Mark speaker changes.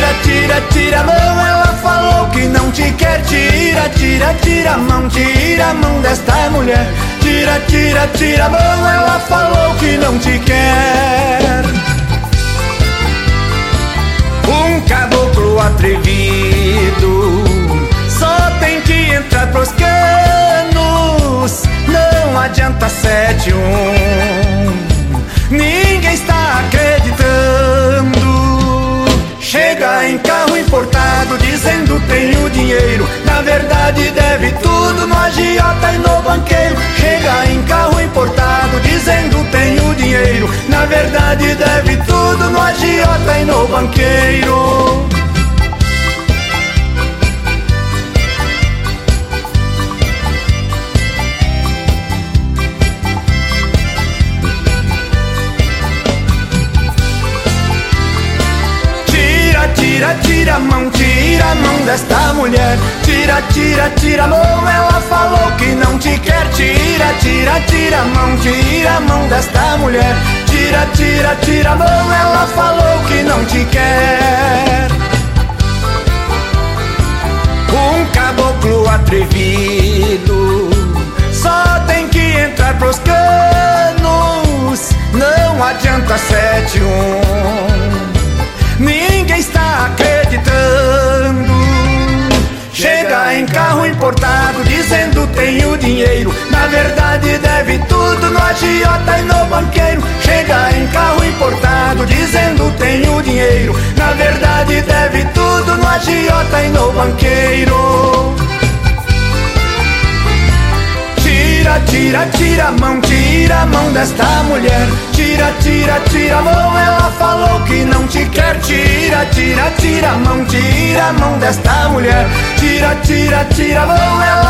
Speaker 1: Tira, tira, tira a mão, ela falou que não te quer. Tira, tira, tira a mão desta mulher. Tira, tira, tira a mão, ela falou que não te quer. Um caboclo atrevido só tem que entrar pros canos. Não adianta 7-1, ninguém está acreditando. Chega em carro importado dizendo tenho dinheiro, na verdade deve tudo no agiota e no banqueiro. Chega em carro importado dizendo tenho dinheiro, na verdade deve tudo no agiota e no banqueiro. Tira, tira a mão desta mulher. Tira, tira, tira a mão, ela falou que não te quer. Tira, tira, tira a mão desta mulher. Tira, tira, tira a mão, ela falou que não te quer. Um caboclo atrevido só tem que entrar pros canos. Não adianta 7-1, ninguém está acreditando. Chega em carro importado dizendo tenho dinheiro, na verdade deve tudo no agiota e no banqueiro. Chega em carro importado dizendo tenho dinheiro, na verdade deve tudo no agiota e no banqueiro. Tira, tira, tira a mão desta mulher. Tira, tira, tira a mão, ela falou que não te quer. Tira, tira, tira a mão desta mulher. Tira, tira, tira a mão, ela